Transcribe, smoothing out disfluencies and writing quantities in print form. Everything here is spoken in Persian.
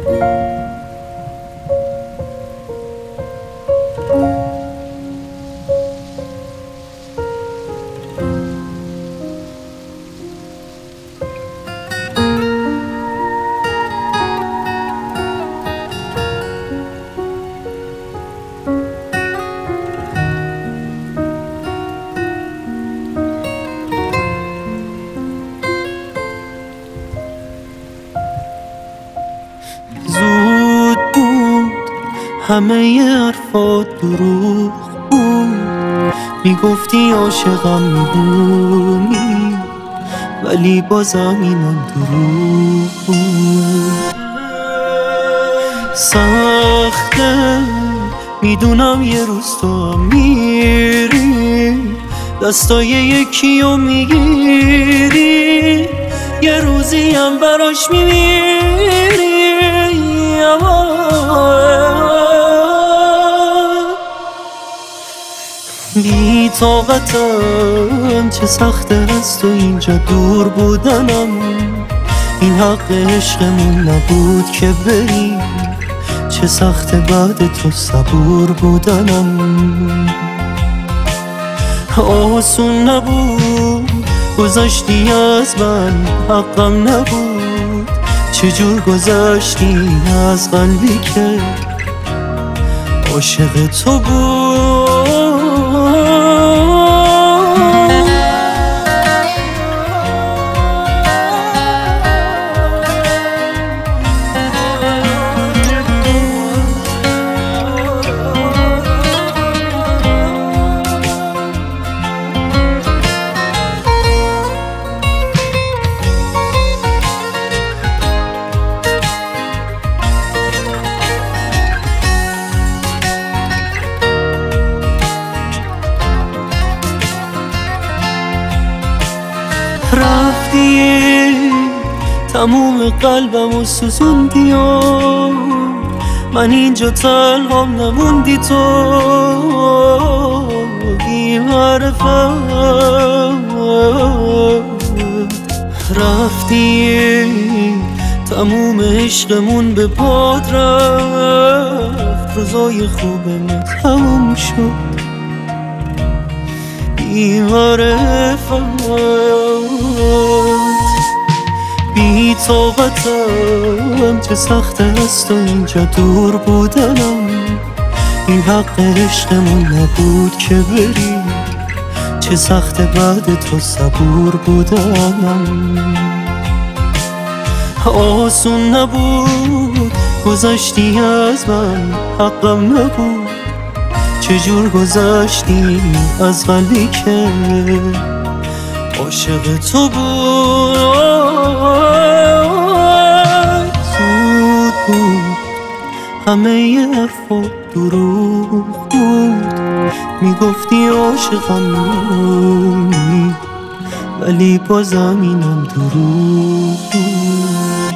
زود بود همه حرفات دروغ بود، میگفتی عاشقم میدونی ولی بازم اینم دروغ بود. سخته میدونم یه روز تو هم میری دستای یکی رو میگیری، یه روزی هم براش میمیری. بی طاقتم، چه سخته است تو اینجا دور بودنم. این حق عشقمون نبود که بری، چه سخته بعد تو صبور بودنم. آسون نبود گذشتی از من، حقم نبود چجور گذشتی از قلبی که عاشق تو بود. رفتی تموم قلبم و سوزوندی و من اینجا تنهام نموندی تو بی معرفت. رفتی تموم عشقمون به باد رفت، روزای خوبمون تموم شد بی معرفت. بی طاقتم، چه سخته است تو اینجا دور بودنم. این حق عشقمون نبود که بری، چه سخته بعد تو صبور بودنم. آسون نبود گذشتی از من، حقم نبود چجور گذشتی از قلبی که عاشق تو بود. زود بود همه حرفات دروغ بود، میگفتی عاشقم میمونی ولی بازم اینم دروغ بود.